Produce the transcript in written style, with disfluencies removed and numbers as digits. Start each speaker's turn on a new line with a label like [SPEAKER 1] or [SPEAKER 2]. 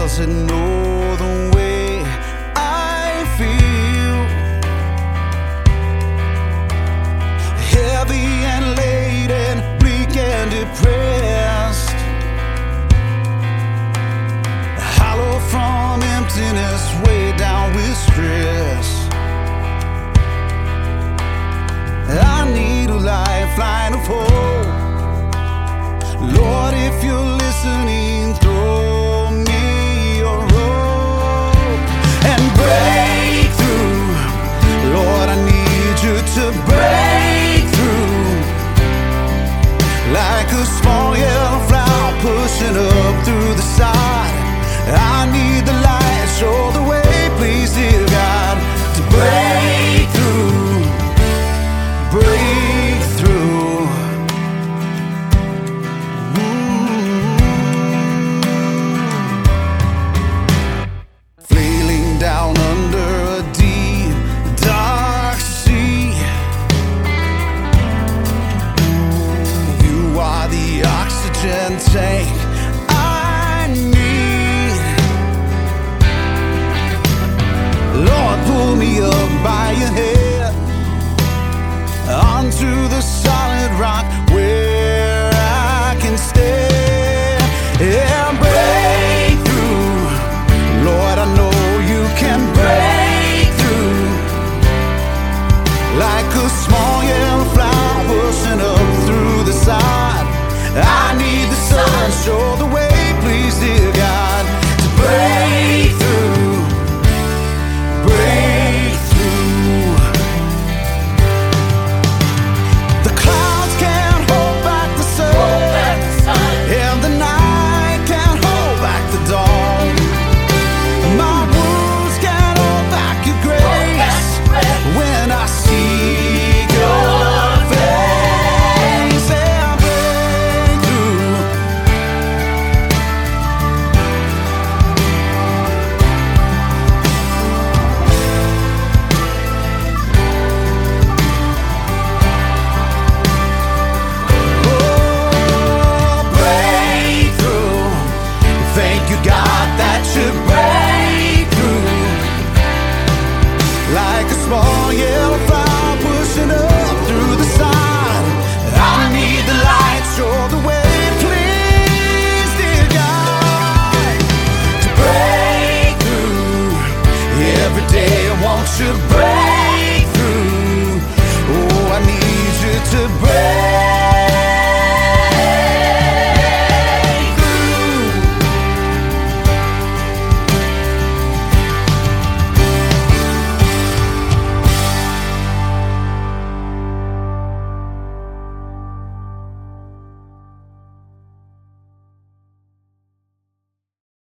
[SPEAKER 1] doesn't know the way I feel. Heavy and laden, bleak and depressed, hollow from emptiness, way down with stress. I need a lifeline of hope. Lord, if you're listening, throw me a rope and break through. Lord, I need you to break through. Like a small yellow flower pushing up through the side, I need the light, show the way, please, dear God, to break through, break through. Flailing down under a deep, dark sea, you are the oxygen tank I need. Lord, pull me up by your head onto the solid rock where I can stand. Yeah.